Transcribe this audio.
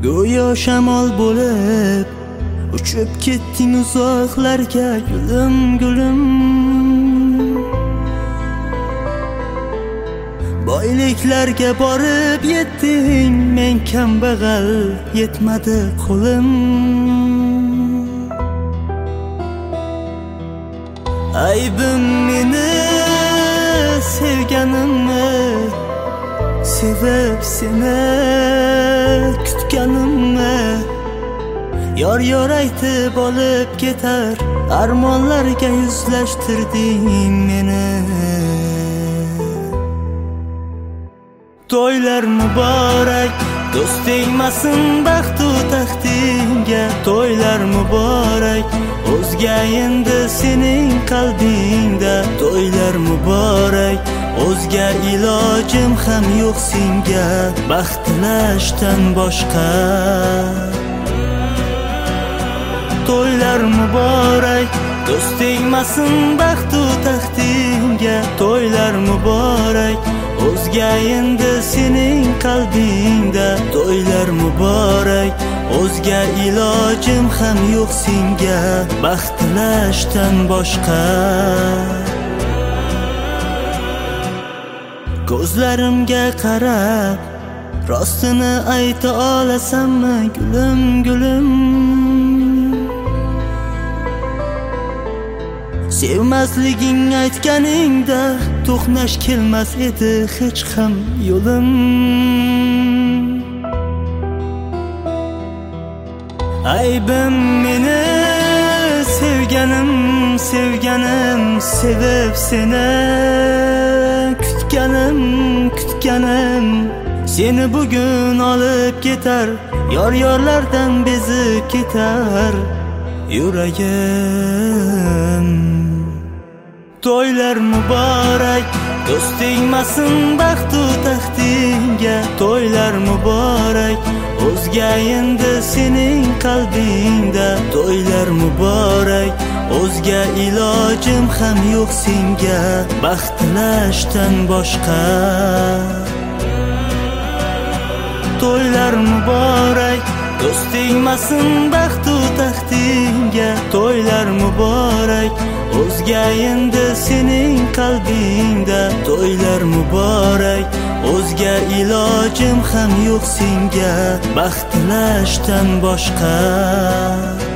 Go'yo shamol bo'lib uchib ketding uzoqlarga, gulim gulim. Boyliklarga borib yetding, men kambag'al yetmadi qo'lim. Aybim meni sevganimni, sevib seni kutganimni. Yor aytib olib ketar, armonlarga yuzlashtirding meni. To'ylar muborak, do'st tegmasin baxtu taxtingga. To'ylar muborak, o'zga endi sening qalbingda. To'ylar muborak, o'zga ilojim ham yo'q senga, baxt tilashdan boshqa. To'ylar muborak, do'st tegmasin baxtu taxtingga. To'ylar muborak, o'zga endi sening qalbingda. To'ylar muborak, o'zga ilojim ham yo'q senga, baxt tilashdan boshqa. Ko'zlarimga qarab rostini ayta olasanmi, gulim gulim? Sevmasliging aytganingda to'qnash kelmas edi hech ham yo'lim. Aybim meni sevganim, sevib seni kutganim. Seni bugun olib ketar, yorlardan bezib ketar yuragim. To'ylar muborak, do'st tegmasin baxtu taxtingga. To'ylar muborak, o'zga endi sening qalbingda. To'ylar muborak, o'zga ilojim ham yo'q senga, baxt tilashdan boshqa. To'ylar muborak, do'st tegmasin baxtu taxtingga. To'ylar muborak, o'zga endi sening qalbingda. To'ylar muborak, o'zga ilojim ham yo'q senga, baxt tilashdan boshqa.